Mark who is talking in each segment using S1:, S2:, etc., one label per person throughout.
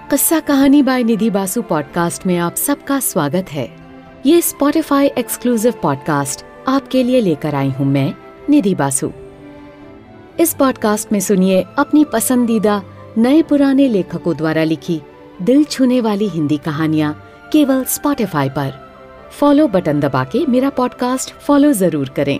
S1: किस्सा कहानी बाय निधि बासु पॉडकास्ट में आप सबका स्वागत है। ये स्पॉटिफाई एक्सक्लूसिव पॉडकास्ट आपके लिए लेकर आई हूँ मैं, निधि बासु। इस पॉडकास्ट में सुनिए अपनी पसंदीदा नए पुराने लेखकों द्वारा लिखी दिल छूने वाली हिंदी कहानियाँ केवल स्पॉटिफाई पर। फॉलो बटन दबा के मेरा पॉडकास्ट फॉलो जरूर करें।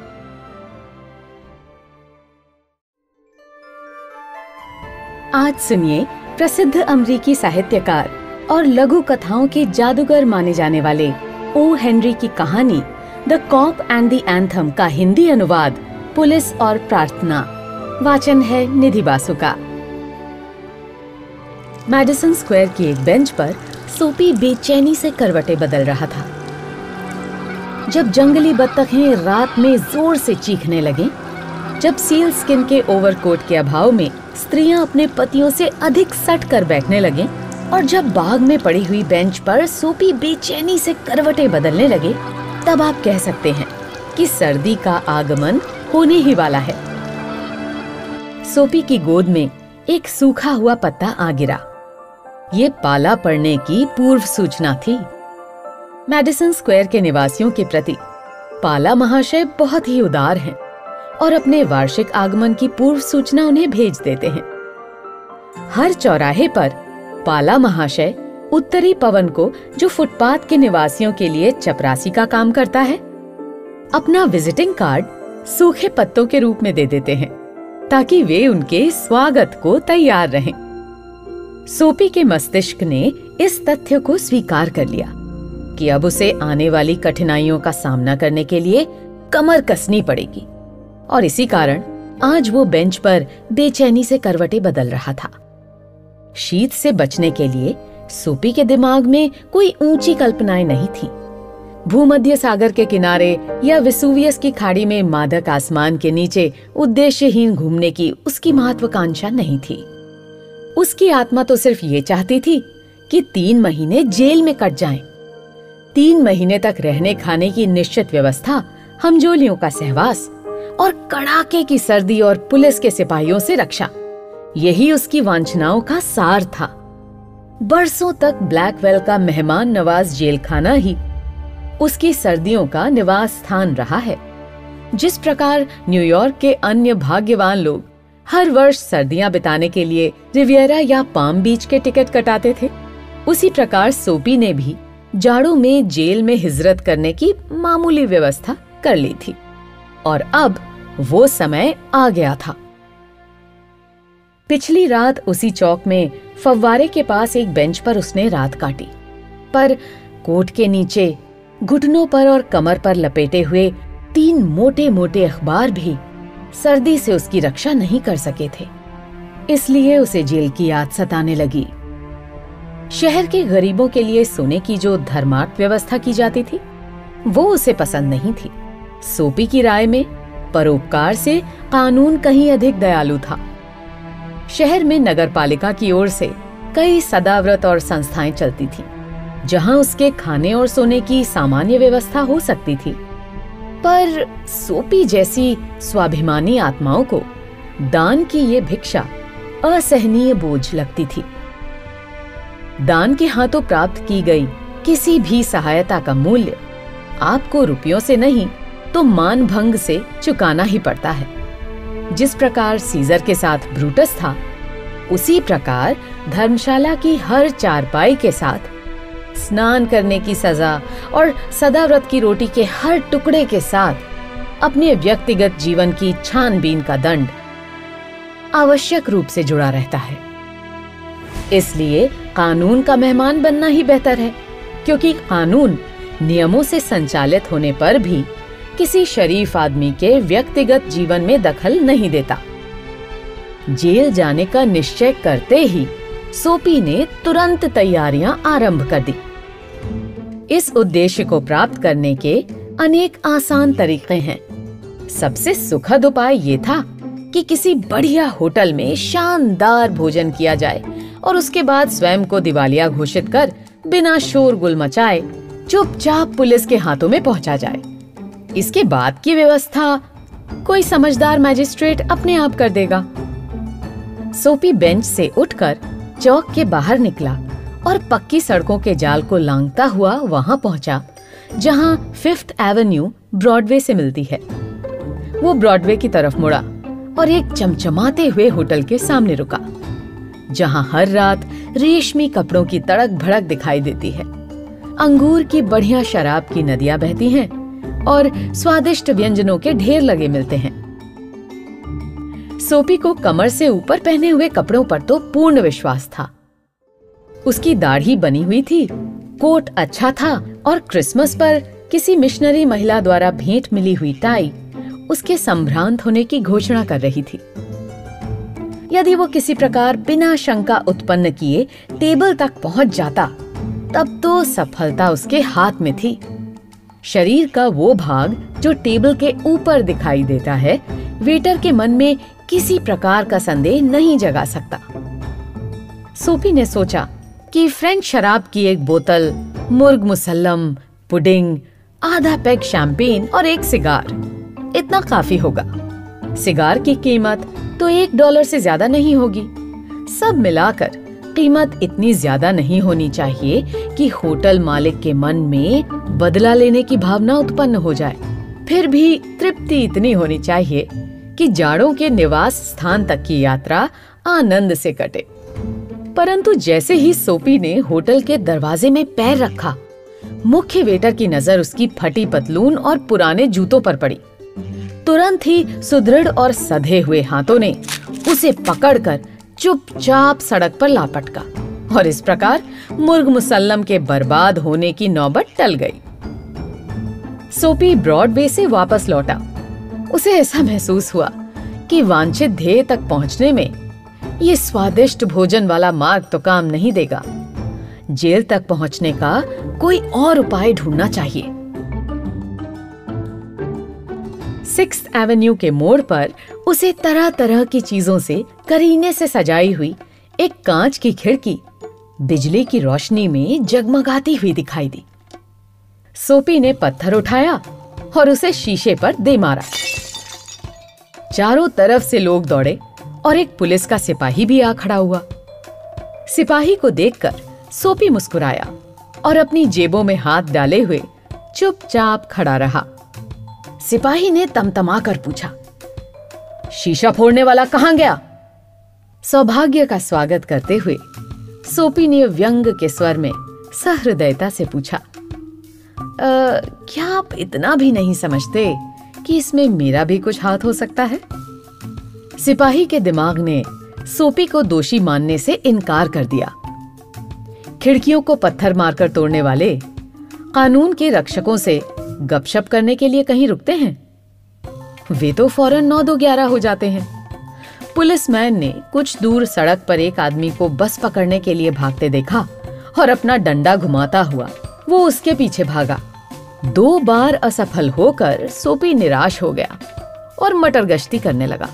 S1: आज सुनिए प्रसिद्ध अमेरिकी साहित्यकार और लघु कथाओं के जादूगर माने जाने वाले ओ हेनरी की कहानी the cop and the anthem का हिंदी अनुवाद पुलिस और प्रार्थना। वाचन है निधि बासु का। मैडिसन स्क्वायर की एक बेंच पर सोपी बेचैनी से करवटें बदल रहा था। जब जंगली बत्तखें रात में जोर से चीखने लगे, जब सील स्किन के ओवरकोट के अभाव में स्त्रियां अपने पतियों से अधिक सट कर बैठने लगें और जब बाग में पड़ी हुई बेंच पर सोपी बेचैनी से करवटें बदलने लगे, तब आप कह सकते हैं कि सर्दी का आगमन होने ही वाला है। सोपी की गोद में एक सूखा हुआ पत्ता आ गिरा। ये पाला पड़ने की पूर्व सूचना थी। मैडिसन स्क्वायर के निवासियों के प्रति पाला महाशय बहुत ही उदार हैं और अपने वार्षिक आगमन की पूर्व सूचना उन्हें भेज देते हैं। हर चौराहे पर पाला महाशय उत्तरी पवन को, जो फुटपाथ के निवासियों के लिए चपरासी का काम करता है, अपना विजिटिंग कार्ड सूखे पत्तों के रूप में दे देते हैं ताकि वे उनके स्वागत को तैयार रहें। सोपी के मस्तिष्क ने इस तथ्य को स्वीकार कर लिया कि अब उसे आने वाली कठिनाइयों का सामना करने के लिए कमर कसनी पड़ेगी और इसी कारण आज वो बेंच पर बेचैनी से करवटें बदल रहा था। शीत से बचने के लिए सोपी के दिमाग में कोई ऊंची कल्पनाएं नहीं थी। भूमध्य सागर के किनारे या वेसुवियस की खाड़ी में मादक आसमान के नीचे उद्देश्यहीन घूमने की उसकी महत्वाकांक्षा नहीं थी। उसकी आत्मा तो सिर्फ ये चाहती थी कि 3 महीने जेल में कट जाएं। 3 महीने तक रहने खाने की निश्चित व्यवस्था, हमजोलियों का सहवास और कड़ाके की सर्दी और पुलिस के सिपाहियों से रक्षा, यही उसकी वांछनाओं का सार था। बरसों तक ब्लैकवेल का मेहमान नवाज जेल खाना ही उसकी सर्दियों का निवास स्थान रहा है। जिस प्रकार न्यूयॉर्क के अन्य भाग्यवान लोग हर वर्ष सर्दियां बिताने के लिए रिवियरा या पाम बीच के टिकट कटाते थे, उसी प्रकार सोपी ने भी जाड़ों में जेल में हिजरत करने की मामूली व्यवस्था कर ली थी और अब वो समय आ गया था। पिछली रात उसी चौक में फव्वारे के पास एक बेंच पर उसने रात काटी, पर कोट के नीचे घुटनों पर और कमर पर लपेटे हुए 3 मोटे मोटे अखबार भी सर्दी से उसकी रक्षा नहीं कर सके थे। इसलिए उसे जेल की याद सताने लगी। शहर के गरीबों के लिए सोने की जो धर्मार्थ व्यवस्था की जाती थी, वो उसे पसंद नहीं थी। सोपी की राय में परोपकार से कानून कहीं अधिक दयालु था। शहर में नगरपालिका की ओर से कई सदाव्रत और संस्थाएं चलती थीं, जहां उसके खाने और सोने की सामान्य व्यवस्था हो सकती थी। पर सोपी जैसी स्वाभिमानी आत्माओं को दान की ये भिक्षा असहनीय बोझ लगती थी। दान के हाथों प्राप्त की गई किसी भी सहायता का मूल्य आपको रुपयों से नहीं तो मान भंग से चुकाना ही पड़ता है। जिस प्रकार सीजर के साथ ब्रूटस था, उसी प्रकार धर्मशाला की हर चारपाई के साथ स्नान करने की सजा और सदाव्रत की रोटी के हर टुकड़े के साथ अपने व्यक्तिगत जीवन की छानबीन का दंड आवश्यक रूप से जुड़ा रहता है। इसलिए कानून का मेहमान बनना ही बेहतर है, क्योंकि कानून नियमों से संचालित होने पर भी किसी शरीफ आदमी के व्यक्तिगत जीवन में दखल नहीं देता। जेल जाने का निश्चय करते ही सोपी ने तुरंत तैयारियां आरंभ कर दी। इस उद्देश्य को प्राप्त करने के अनेक आसान तरीके हैं। सबसे सुखद उपाय ये था कि किसी बढ़िया होटल में शानदार भोजन किया जाए और उसके बाद स्वयं को दिवालिया घोषित कर बिना शोरगुल मचाए चुपचाप पुलिस के हाथों में पहुंचा जाए। इसके बाद की व्यवस्था कोई समझदार मैजिस्ट्रेट अपने आप कर देगा। सोपी बेंच से उठकर चौक के बाहर निकला और पक्की सड़कों के जाल को लांघता हुआ वहां पहुंचा जहां 5th एवेन्यू ब्रॉडवे से मिलती है। वो ब्रॉडवे की तरफ मुड़ा और एक चमचमाते हुए होटल के सामने रुका, जहां हर रात रेशमी कपड़ों की तड़क भड़क दिखाई देती है, अंगूर की बढ़िया शराब की नदियां बहती हैं और स्वादिष्ट व्यंजनों के ढेर लगे मिलते हैं। सोपी को कमर से ऊपर पहने हुए कपड़ों पर तो पूर्ण विश्वास था। उसकी दाढ़ी बनी हुई थी, कोट अच्छा था और क्रिसमस पर किसी मिशनरी महिला द्वारा भेंट मिली हुई टाई उसके संभ्रांत होने की घोषणा कर रही थी। यदि वो किसी प्रकार बिना शंका उत्पन्न किए टेबल तक पहुंच जाता, तब तो सफलता उसके हाथ में थी। शरीर का वो भाग जो टेबल के ऊपर दिखाई देता है, वेटर के मन में किसी प्रकार का संदेह नहीं जगा सकता। सोपी ने सोचा कि फ्रेंच शराब की एक बोतल, मुर्ग मुसल्लम, पुडिंग, आधा पैक शैंपेन और एक सिगार, इतना काफी होगा। सिगार की कीमत तो $1 से ज्यादा नहीं होगी। सब मिलाकर कीमत इतनी ज्यादा नहीं होनी चाहिए कि होटल मालिक के मन में बदला लेने की भावना उत्पन्न हो जाए। फिर भी तृप्ति इतनी होनी चाहिए कि जाड़ों के निवास स्थान तक की यात्रा आनंद से कटे। परंतु जैसे ही सोपी ने होटल के दरवाजे में पैर रखा, मुख्य वेटर की नजर उसकी फटी पतलून और पुराने जूतों पर पड़ी। तुरंत ही सुदृढ़ और सधे हुए हाथों ने उसे पकड़कर चुपचाप सड़क पर लापटका और इस प्रकार मुर्ग मुसल्लम के बर्बाद होने की नौबत टल गई। सोपी ब्रॉडवे से वापस लौटा। उसे ऐसा महसूस हुआ कि वांछित ध्येय तक पहुंचने में ये स्वादिष्ट भोजन वाला मार्ग तो काम नहीं देगा। जेल तक पहुंचने का कोई और उपाय ढूंढना चाहिए। 6th एवेन्यू के मोड़ पर उसे तरह तरह की चीजों से करीने से सजाई हुई एक कांच की खिड़की बिजली की रोशनी में जगमगाती हुई दिखाई दी। सोपी ने पत्थर उठाया और उसे शीशे पर दे मारा। चारों तरफ से लोग दौड़े और एक पुलिस का सिपाही भी आ खड़ा हुआ। सिपाही को देखकर सोपी मुस्कुराया और अपनी जेबों में हाथ डाले हुए चुपचाप खड़ा रहा। सिपाही ने तमतमा कर पूछा, शीशा फोड़ने वाला कहां गया? सौभाग्य का स्वागत करते हुए सोपी ने व्यंग के स्वर में सहृदयता से पूछा, क्या आप इतना भी नहीं समझते कि इसमें मेरा भी कुछ हाथ हो सकता है? सिपाही के दिमाग ने सोपी को दोषी मानने से इनकार कर दिया। खिड़कियों को पत्थर मारकर तोड़ने वाले कानून के रक्षकों से गपशप करने के लिए कहीं रुकते हैं? वे तो फौरन 9-2-11 हो जाते हैं। पुलिसमैन ने कुछ दूर सड़क पर एक आदमी को बस पकड़ने के लिए भागते देखा और अपना डंडा घुमाता हुआ वो उसके पीछे भागा। 2 बार असफल होकर सोपी निराश हो गया और मटर गश्ती करने लगा।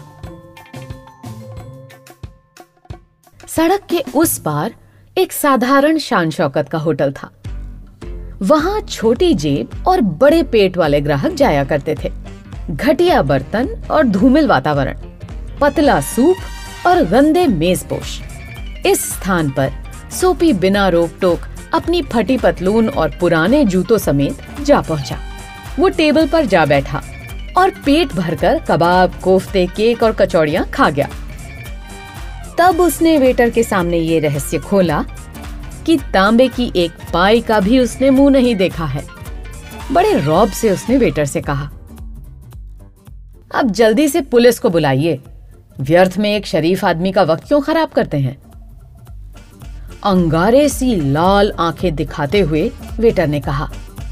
S1: सड़क के उस पार एक साधारण शान शौकत का होटल था। वहां छोटी जेब और बड़े पेट वाले ग्राहक जाया करते थे। घटिया बर्तन और धूमिल वातावरण, पतला सूप और गंदे मेजपोश। इस स्थान पर सोपी बिना रोक टोक अपनी फटी पतलून और पुराने जूतों समेत जा पहुंचा। वो टेबल पर जा बैठा और पेट भरकर कबाब, कोफ्ते, केक और कचौड़ियां खा गया। तब उसने वेटर के सामने ये रहस्य खोला कि तांबे की एक पाई का भी उसने मुंह नहीं देखा है। बड़े रौब से उसने वेटर से कहा, अब जल्दी से पुलिस को बुलाइए। व्यर्थ में एक शरीफ आदमी का वक्त क्यों खराब करते हैं? अंगारे सी लाल आंखें दिखाते हुए वेटर ने कहा,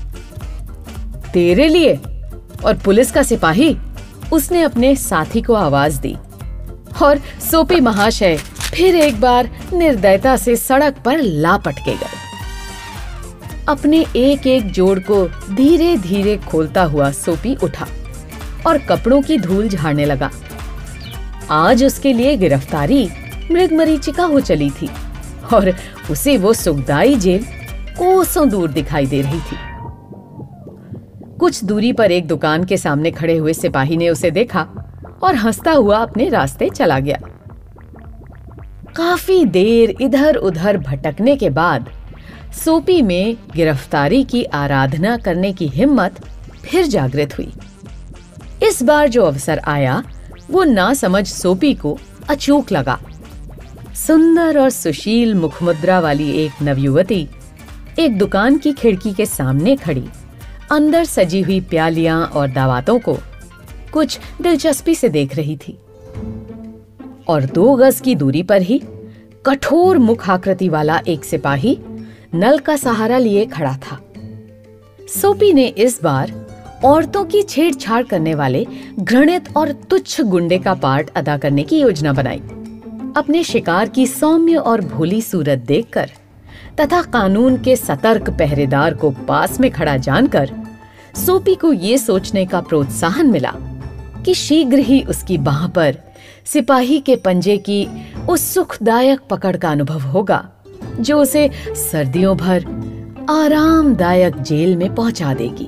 S1: तेरे लिए? और पुलिस का सिपाही? उसने अपने साथी को आवाज दी और सोपी महाशय फिर एक बार निर्दयता से सड़क पर लापट के गए। अपने एक एक जोड़ को धीरे धीरे खोलता हुआ सोपी उठा और कपड़ों की धूल झाड़ने लगा। आज उसके लिए गिरफ्तारी मृगमरीचिका हो चली थी और उसे वो सुखदाई जेल कोसों दूर दिखाई दे रही थी। कुछ दूरी पर एक दुकान के सामने खड़े हुए सिपाही ने उसे देखा और हंसता हुआ अपने रास्ते चला गया। काफी देर इधर उधर भटकने के बाद सोपी में गिरफ्तारी की आराधना करने की हिम्मत फिर जागृत हुई। इस बार जो अवसर आया वो नासमझ सोपी को अचूक लगा। सुंदर और सुशील मुखमुद्रा वाली एक नवयुवती एक दुकान की खिड़की के सामने खड़ी अंदर सजी हुई प्यालियां और दावतों को कुछ दिलचस्पी से देख रही थी। और 2 गज की दूरी पर ही कठोर मुख आकृति वाला एक सिपाही नल का सहारा लिए खड़ा था। सोपी ने इस बार औरतों की छेड़छाड़ करने वाले घृणित और तुच्छ गुंडे का पार्ट अदा करने की योजना बनाई। अपने शिकार की सौम्य और भोली सूरत देखकर तथा कानून के सतर्क पहरेदार को पास में खड़ा जानकर सोपी को ये सोचने का प्रोत्साहन मिला कि शीघ्र ही उसकी बाह पर सिपाही के पंजे की उस सुखदायक पकड़ का अनुभव होगा जो उसे सर्दियों भर आरामदायक जेल में पहुंचा देगी।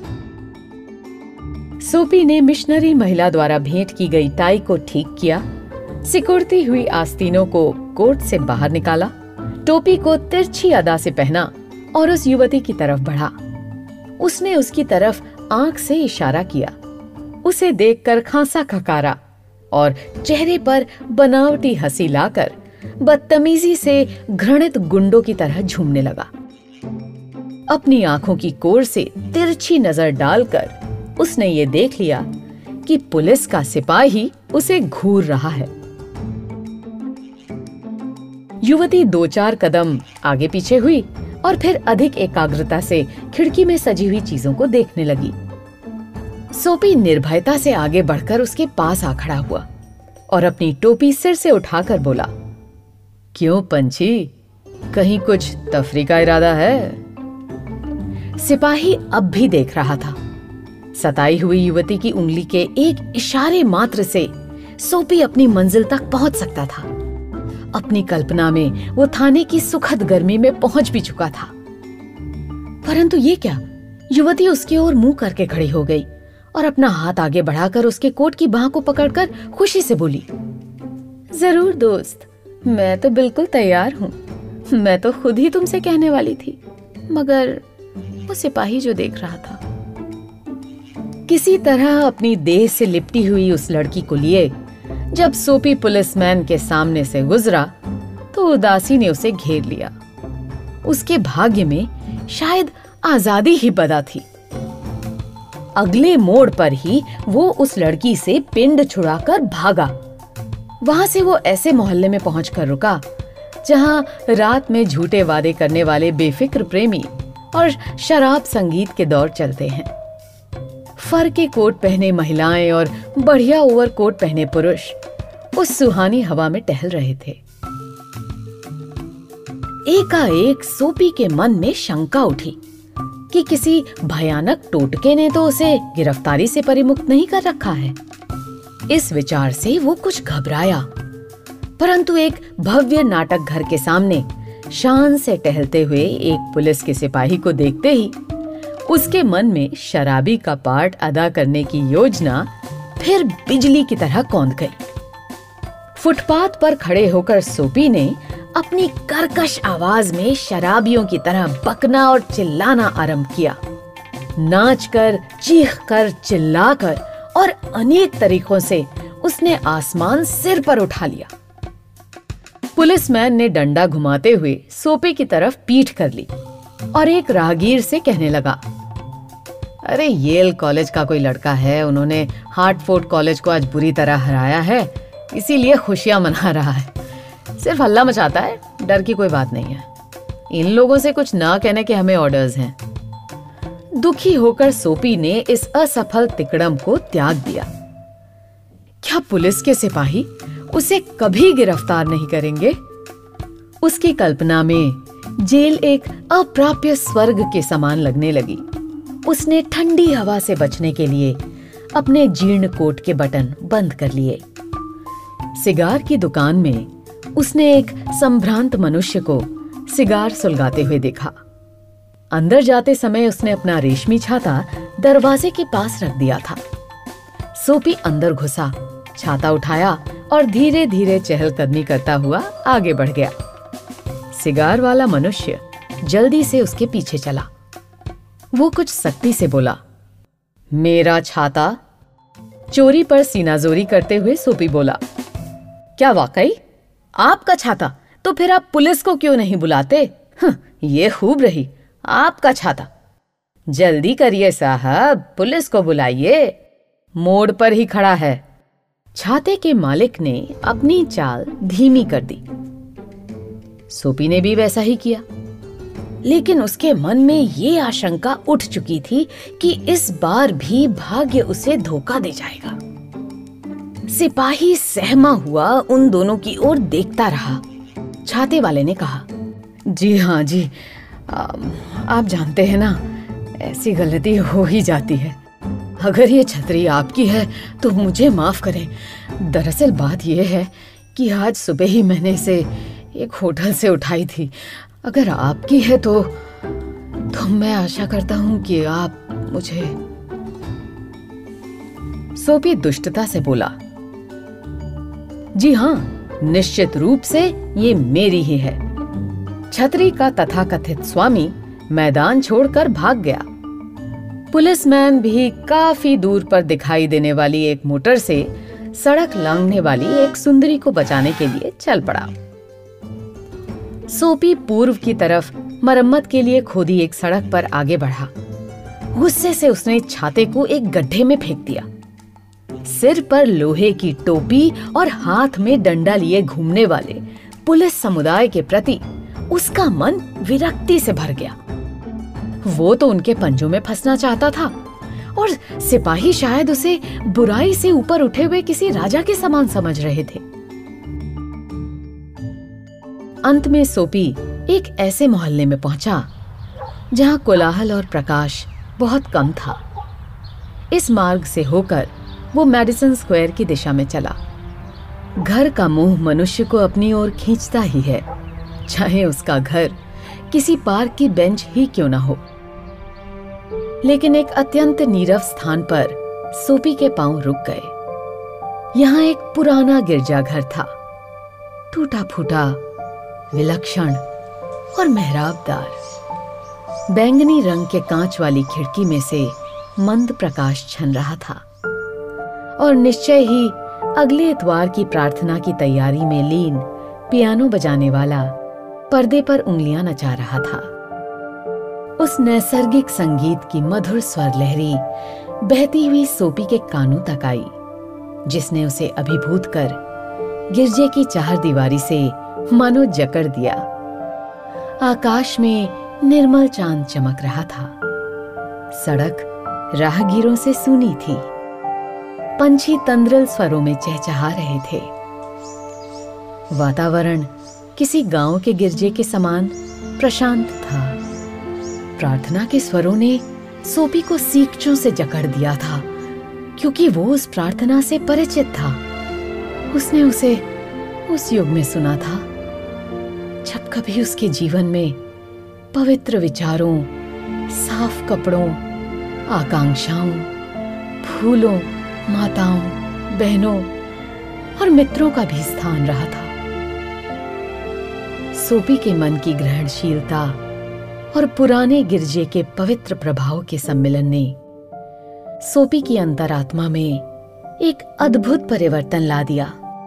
S1: सोपी ने मिशनरी महिला द्वारा भेंट की गई टाई को ठीक किया, सिकुड़ती हुई आस्तीनों को कोट से बाहर निकाला, टोपी को तिरछी अदा से पहना और उस युवती की तरफ बढ़ा। उसने उसकी तरफ आंख से इशारा किया। उसे देखकर खांसा खकारा और चेहरे पर बनावटी हंसी लाकर बदतमीजी से घृणित गुंडों की तरह झूमने लगा। अपनी आंखों की कोर से तिरछी नजर डालकर उसने ये देख लिया कि पुलिस का सिपाही उसे घूर रहा है। युवती 2-4 कदम आगे पीछे हुई और फिर अधिक एकाग्रता से खिड़की में सजी हुई चीजों को देखने लगी। सोपी निर्भयता से आगे बढ़कर उसके पास आ खड़ा हुआ और अपनी टोपी सिर से उठाकर बोला, क्यों पंछी, कहीं कुछ तफरी का इरादा है? सिपाही अब भी देख रहा था। सताई हुई युवती की उंगली के एक इशारे मात्र से सोपी अपनी मंजिल तक पहुंच सकता था। अपनी कल्पना में वो थाने की सुखद गर्मी में पहुंच भी चुका था। परंतु ये क्या, युवती उसकी ओर मुंह करके खड़ी हो गई और अपना हाथ आगे बढ़ाकर उसके कोट की बाह को पकड़कर खुशी से बोली, जरूर दोस्त, मैं तो बिल्कुल तैयार हूँ। मैं तो खुद ही तुमसे कहने वाली थी, मगर वो सिपाही जो देख रहा था। किसी तरह अपनी देह से लिपटी हुई उस लड़की को लिए जब सोपी पुलिसमैन के सामने से गुजरा तो उदासी ने उसे घेर लिया। उसके भाग्य में शायद आजादी ही बदा थी। अगले मोड़ पर ही वो उस लड़की से पिंड छुड़ाकर भागा। वहां से वो ऐसे मोहल्ले में पहुंचकर रुका जहां रात में झूठे वादे करने वाले बेफिक्र प्रेमी और शराब संगीत के दौर चलते हैं। फर के कोट पहने महिलाएं और बढ़िया ओवरकोट पहने पुरुष उस सुहानी हवा में टहल रहे थे। एकाएक सोपी के मन में शंका उठी कि किसी भयानक टोटके ने तो उसे गिरफ्तारी से परिमुक्त नहीं कर रखा है। इस विचार से वो कुछ घबराया, परंतु एक भव्य नाटक घर के सामने शान से टहलते हुए एक पुलिस के सिपाही को देखते ही उसके मन में शराबी का पार्ट अदा करने की योजना फिर बिजली की तरह कौंध गई। फुटपाथ पर खड़े होकर सोपी ने अपनी कर्कश आवाज में शराबियों की तरह बकना और चिल्लाना आरंभ किया। नाचकर, चीखकर, चिल्लाकर और अनेक तरीकों से उसने आसमान सिर पर उठा लिया। पुलिसमैन ने डंडा घुमाते हुए सोपी की तरफ पीठ कर ली और एक राहगीर से कहने लगा, अरे येल कॉलेज का कोई लड़का है, उन्होंने हार्टफोर्ड कॉलेज को आज बुरी तरह हराया है, इसीलिए खुशियां मना रहा है। सिर्फ हल्ला मचाता है, डर की कोई बात नहीं है। इन लोगों से कुछ ना कहने के हमें ऑर्डर्स हैं। दुखी होकर सोपी ने इस असफल तिकड़म को त्याग दिया। क्या पुलिस के सिपाही उसे कभी गिरफ्तार नहीं करेंगे? उसकी कल्पना में जेल एक अप्राप्य स्वर्ग के समान लगने लगी। उसने ठंडी हवा से बचने के लिए अपने जीर्ण कोट के बटन बंद कर लिए। सिगार की दुकान में उसने एक संभ्रांत मनुष्य को सिगार सुलगाते हुए देखा। अंदर जाते समय उसने अपना रेशमी छाता दरवाजे के पास रख दिया था। सोपी अंदर घुसा, छाता उठाया और धीरे धीरे चहलकदमी करता हुआ आगे बढ़ गया। सिगार वाला मनुष्य जल्दी से उसके पीछे चला। वो कुछ सख्ती से बोला, मेरा छाता। चोरी पर सीनाजोरी करते हुए सोपी बोला, क्या वाकई आपका छाता? तो फिर आप पुलिस को क्यों नहीं बुलाते? ये खूब रही, आपका छाता। जल्दी करिए साहब, पुलिस को बुलाइए, मोड़ पर ही खड़ा है। छाते के मालिक ने अपनी चाल धीमी कर दी। सोपी ने भी वैसा ही किया, लेकिन उसके मन में ये आशंका उठ चुकी थी कि इस बार भी भाग्य उसे धोखा दे जाएगा। सिपाही सहमा हुआ उन दोनों की ओर देखता रहा। छाते वाले ने कहा, जी हाँ जी, आप जानते हैं ना, ऐसी गलती हो ही जाती है। अगर ये छतरी आपकी है तो मुझे माफ करें। दरअसल बात यह है कि आज सुबह ही मैंने इसे एक होटल से उठाई थी। अगर आपकी है तो मैं आशा करता हूं कि आप मुझे। सोपी दुष्टता से बोला, जी हां, निश्चित रूप से ये मेरी ही है। छतरी का तथाकथित स्वामी मैदान छोड़कर भाग गया। पुलिसमैन भी काफी दूर पर दिखाई देने वाली एक मोटर से सड़क लांघने वाली एक सुंदरी को बचाने के लिए चल पड़ा। सोपी पूर्व की तरफ मरम्मत के लिए खोदी एक सड़क पर आगे बढ़ा। गुस्से से उसने छाते को एक गड्ढे में फेंक दिया। सिर पर लोहे की टोपी और हाथ में डंडा लिए घूमने वाले पुलिस समुदाय के प्रति उसका मन विरक्ति से भर गया। वो तो उनके पंजों में फंसना चाहता था और सिपाही शायद उसे बुराई से ऊपर उठे हुए किसी राजा के समान समझ रहे थे। अंत में सोपी एक ऐसे मोहल्ले में पहुंचा जहां कोलाहल और प्रकाश बहुत कम था। इस मार्ग से होकर वो मैडिसन स्क्वायर की दिशा में चला। घर का मुंह मनुष्य को अपनी ओर खींचता ही है, चाहे उसका घर किसी पार्क की बेंच ही क्यों ना हो। लेकिन एक अत्यंत नीरव स्थान पर सोपी के पांव रुक गए। यहाँ एक पुराना गिरजाघर था, टूटा फूटा, विलक्षण और मेहराबदार। बैंगनी रंग के कांच वाली खिड़की में से मंद प्रकाश छन रहा था और निश्चय ही अगले इतवार की प्रार्थना की तैयारी में लीन पियानो बजाने वाला पर्दे पर उंगलियां नचा रहा था। उस नैसर्गिक संगीत की मधुर स्वर लहरी बहती हुई सोपी के कानों तक आई, जिसने उसे अभिभूत कर गिरजे की चारदीवारी से मानो जकड़ दिया। आकाश में निर्मल चांद चमक रहा था। सड़क राहगीरों से सूनी थी। पंछी तंद्रल स्वरों में चहचहा रहे थे। वातावरण किसी गांव के गिरजे के समान प्रशांत था। प्रार्थना के स्वरों ने सोपी को सीखचों से जकड़ दिया था, क्योंकि वो उस प्रार्थना से परिचित था। उसने उसे उस युग में सुना था जब कभी उसके जीवन में पवित्र विचारों, साफ कपड़ों, आकांक्षाओं, फूलों, माताओं, बहनों और मित्रों का भी स्थान रहा था। सोपी के मन की ग्रहणशीलता और पुराने गिरजे के पवित्र प्रभाव के सम्मिलन ने सोपी की अंतरात्मा में एक अद्भुत परिवर्तन ला दिया।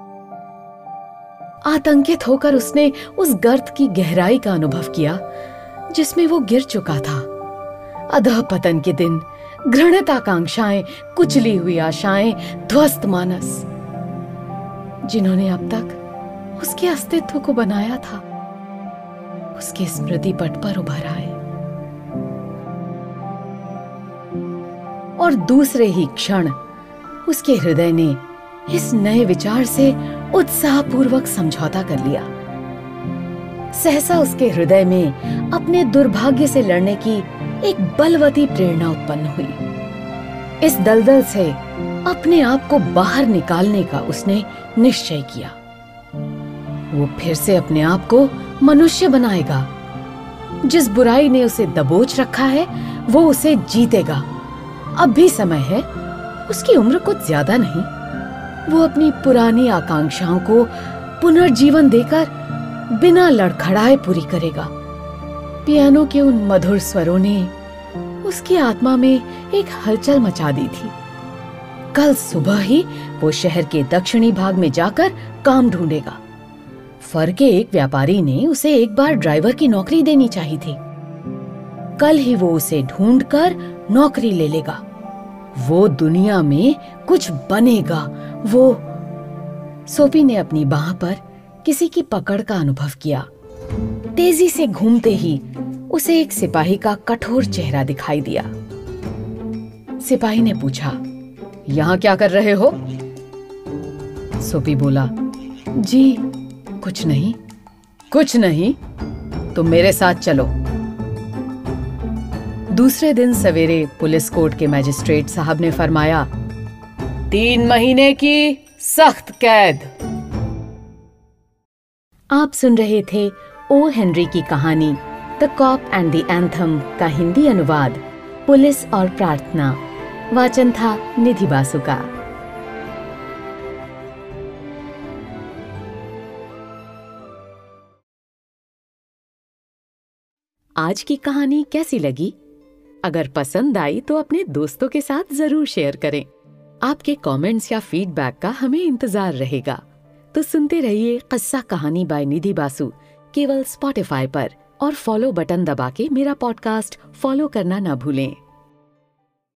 S1: आतंकित होकर उसने उस गर्त की गहराई का अनुभव किया जिसमें वो गिर चुका था। अधःपतन के दिन, घृणित आकांक्षाएं, कुचली हुई आशाएं, ध्वस्त मानस, जिन्होंने अब तक उसके अस्तित्व को बनाया था, उसके स्मृति पट पर उभर आए और दूसरे ही क्षण उसके हृदय ने इस नए विचार से उत्साहपूर्वक समझौता कर लिया। सहसा उसके हृदय में अपने दुर्भाग्य से लड़ने की एक बलवती प्रेरणा उत्पन्न हुई। इस दलदल से अपने आप को बाहर निकालने का उसने निश्चय किया। वो फिर से अपने आप को मनुष्य बनाएगा। जिस बुराई ने उसे दबोच रखा है वो उसे जीतेगा। अब भी समय है, उसकी उम्र कुछ ज्यादा नहीं। वो अपनी पुरानी आकांक्षाओं को पुनर्जीवन देकर बिना लड़खड़ाए पूरी करेगा। पियानो के उन मधुर स्वरों ने उसकी आत्मा में एक हलचल मचा दी थी। कल सुबह ही वो शहर के दक्षिणी भाग में जाकर काम ढूंढेगा। फर के एक व्यापारी ने उसे एक बार ड्राइवर की नौकरी देनी चाहिए थी। कल ही वो उसे ढूंढकर नौकरी ले लेगा। वो दुनिया में कुछ बनेगा। वो सोफी ने अपनी बाह पर किसी की पकड़ का अनुभव किया। तेजी से घूमते ही उसे एक सिपाही का कठोर चेहरा दिखाई दिया। सिपाही ने पूछा, यहाँ क्या कर रहे हो? सोफी बोला, जी कुछ नहीं। कुछ नहीं? तुम मेरे साथ चलो। दूसरे दिन सवेरे पुलिस कोर्ट के मजिस्ट्रेट साहब ने फरमाया, 3 महीने की सख्त कैद। आप सुन रहे थे ओ हेनरी की कहानी the cop and the anthem का हिंदी अनुवाद पुलिस और प्रार्थना। वाचन था निधि बासु का। आज की कहानी कैसी लगी? अगर पसंद आई तो अपने दोस्तों के साथ जरूर शेयर करें। आपके कमेंट्स या फीडबैक का हमें इंतजार रहेगा। तो सुनते रहिए किस्सा कहानी बाय निधि बासु केवल स्पॉटिफाई पर, और फॉलो बटन दबा के मेरा पॉडकास्ट फॉलो करना ना भूलें।